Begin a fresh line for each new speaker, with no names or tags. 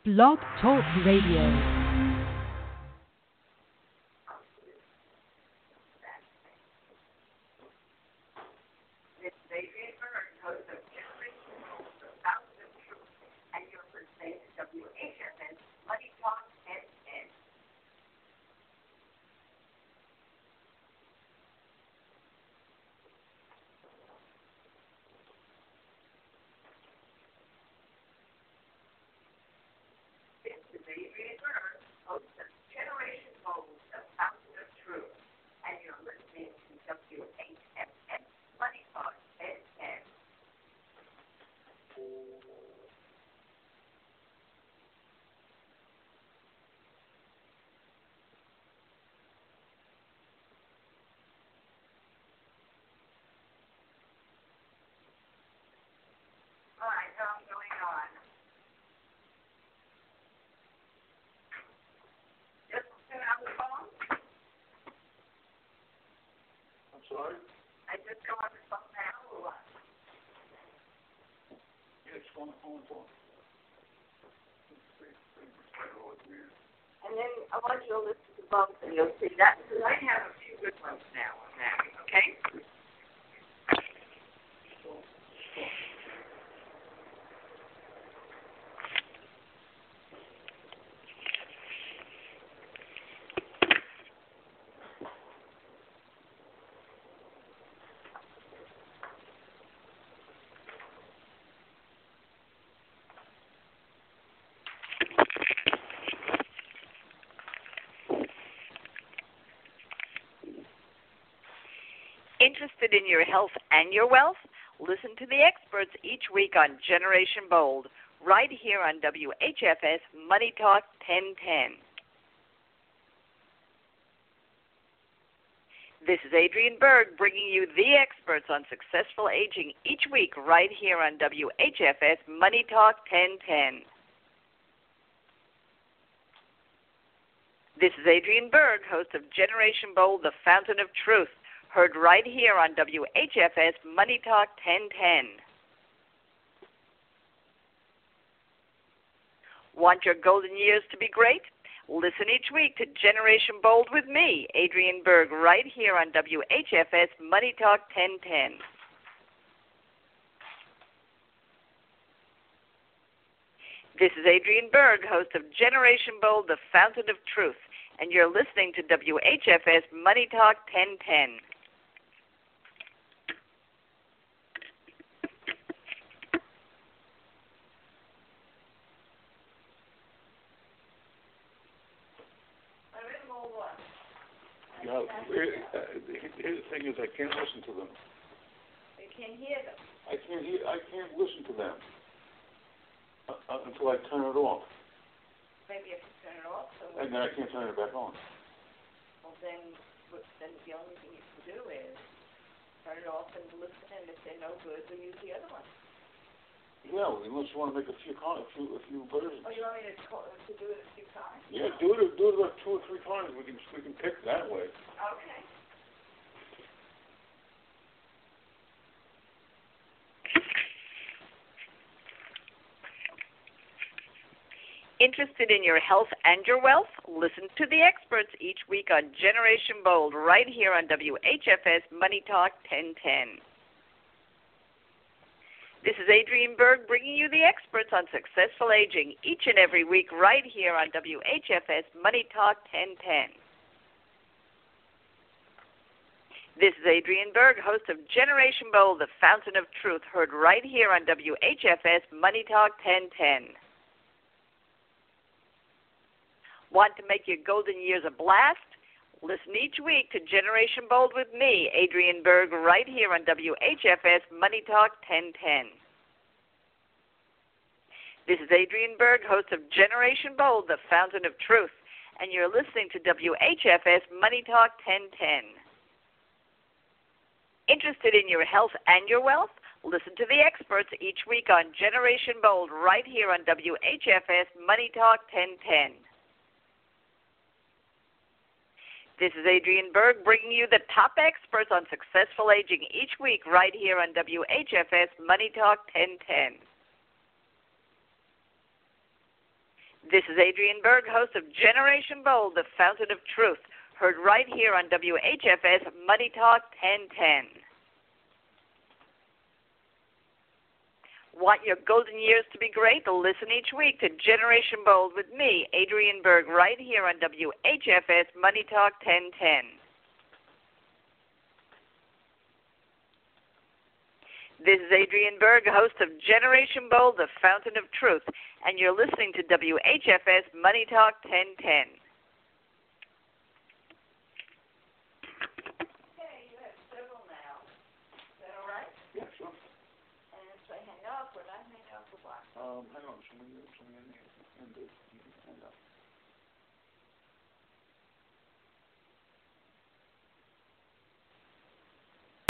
Blog Talk Radio.
Sorry? I just go on the phone now or what? Yeah, it's on the phone. And then I want you to listen to both and you'll see that. Because I have a few good ones now on that, okay?
Interested in your health and your wealth? Listen to the experts each week on Generation Bold, right here on WHFS Money Talk 1010. This is Adrienne Berg bringing you the experts on successful aging each week right here on WHFS Money Talk 1010. This is Adrienne Berg, host of Generation Bold, the Fountain of Truth, heard right here on WHFS Money Talk 1010. Want your golden years to be great? Listen each week to Generation Bold with me, Adrienne Berg, right here on WHFS Money Talk 1010. This is Adrienne Berg, host of Generation Bold, the Fountain of Truth, and you're listening to WHFS Money Talk 1010.
Yeah, here's the thing is I can't listen to them.
You can't hear them.
I can't listen to them until I turn it off.
Maybe you have to turn it off.
And then I can't turn it back on.
Well, then the only thing you can do is turn it off and listen, and if they're no good, we'll use the other one.
Yeah, unless you want to make a few versions.
Oh, you want me to do it a few times?
Yeah, do it about 2 or 3 times. We can pick that way.
Okay. Interested in your health and your wealth? Listen to the experts each week on Generation Bold, right here on WHFS Money Talk 1010. This is Adrienne Berg bringing you the experts on successful aging each and every week right here on WHFS Money Talk 1010. This is Adrienne Berg, host of Generation Bold, the Fountain of Truth, heard right here on WHFS Money Talk 1010. Want to make your golden years a blast? Listen each week to Generation Bold with me, Adrienne Berg, right here on WHFS Money Talk 1010. This is Adrienne Berg, host of Generation Bold, the Fountain of Truth, and you're listening to WHFS Money Talk 1010. Interested in your health and your wealth? Listen to the experts each week on Generation Bold, right here on WHFS Money Talk 1010. This is Adrienne Berg bringing you the top experts on successful aging each week right here on WHFS Money Talk 1010. This is Adrienne Berg, host of Generation Bold, the Fountain of Truth, heard right here on WHFS Money Talk 1010. Want your golden years to be great? Listen each week to Generation Bold with me, Adrienne Berg, right here on WHFS Money Talk 1010. This is Adrienne Berg, host of Generation Bold, the Fountain of Truth, and you're listening to WHFS Money Talk 1010. Okay, you have several now. Is that all right?
Yeah, sure.
And if I hang up, or not hang up, or what?
Hang on, show me your hand. You can stand up.